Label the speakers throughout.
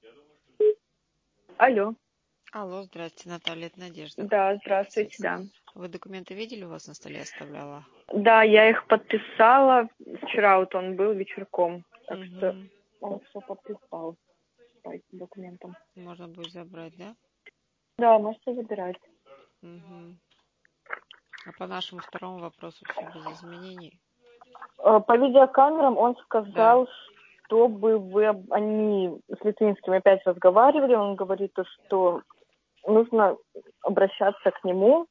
Speaker 1: Алло.
Speaker 2: Алло, здрасте, Наталья, это Надежда.
Speaker 1: Да, здравствуйте, да.
Speaker 2: Вы документы видели, у вас на столе оставляла?
Speaker 1: Да, я их подписала. Вчера вот он был вечерком. Так что
Speaker 2: Угу.
Speaker 1: он все подписал по этим документам.
Speaker 2: Можно будет забрать, да?
Speaker 1: Да, можете забирать.
Speaker 2: Угу. А по нашему второму вопросу все без изменений?
Speaker 1: По видеокамерам он сказал,
Speaker 2: Да.
Speaker 1: чтобы они с Литвинским опять разговаривали. Он говорит, что нужно обращаться к нему.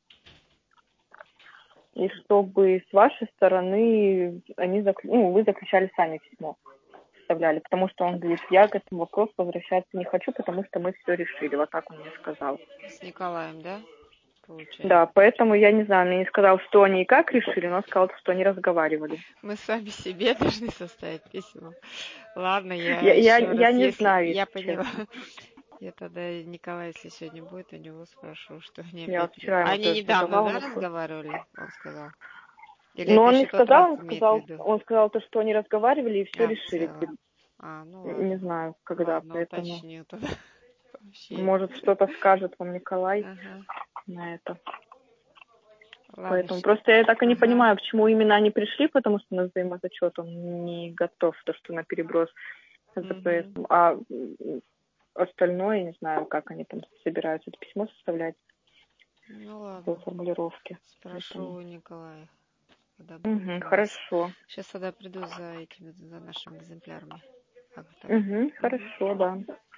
Speaker 1: И чтобы с вашей стороны вы заключали сами письмо, составляли, потому что он говорит, я к этому вопросу возвращаться не хочу, потому что мы все решили, вот так он мне сказал.
Speaker 2: С Николаем, да? Получается.
Speaker 1: Да, поэтому я не знаю, мне не сказал, что они и как решили, но сказал, что они разговаривали.
Speaker 2: Мы сами себе должны составить письмо. Ладно, я
Speaker 1: Я
Speaker 2: еще раз,
Speaker 1: не
Speaker 2: если
Speaker 1: знаю,
Speaker 2: я
Speaker 1: если
Speaker 2: поняла.
Speaker 1: честно.
Speaker 2: Я тогда Николай, если сегодня будет, у него спрошу, что они
Speaker 1: Я
Speaker 2: опять...
Speaker 1: вот вчера ему
Speaker 2: Они
Speaker 1: тоже
Speaker 2: недавно,
Speaker 1: задавала
Speaker 2: да,
Speaker 1: вопрос.
Speaker 2: разговаривали, он сказал? Или
Speaker 1: Но
Speaker 2: это
Speaker 1: он не
Speaker 2: еще тот раз
Speaker 1: сказал,
Speaker 2: имеет в виду?
Speaker 1: он сказал то, что они разговаривали и все
Speaker 2: А, в
Speaker 1: решили.
Speaker 2: целом. А, ну
Speaker 1: Не
Speaker 2: ладно.
Speaker 1: знаю, когда,
Speaker 2: Ладно,
Speaker 1: поэтому
Speaker 2: уточню тогда. Вообще.
Speaker 1: может что-то скажет вам Николай
Speaker 2: Ага.
Speaker 1: на это.
Speaker 2: Ладно.
Speaker 1: Поэтому просто я так и не
Speaker 2: Ага.
Speaker 1: понимаю, почему именно они пришли, потому что на взаимозачет он не готов, то, что на переброс ЗПС.
Speaker 2: Угу.
Speaker 1: А остальное, не знаю, как они там собираются это письмо составлять
Speaker 2: Ну
Speaker 1: по
Speaker 2: ладно.
Speaker 1: формулировке.
Speaker 2: Спрошу
Speaker 1: Поэтому.
Speaker 2: у Николая, когда будет у нас.
Speaker 1: Хорошо.
Speaker 2: Сейчас тогда приду за нашими экземплярами. Акта. Угу.
Speaker 1: Хорошо, да.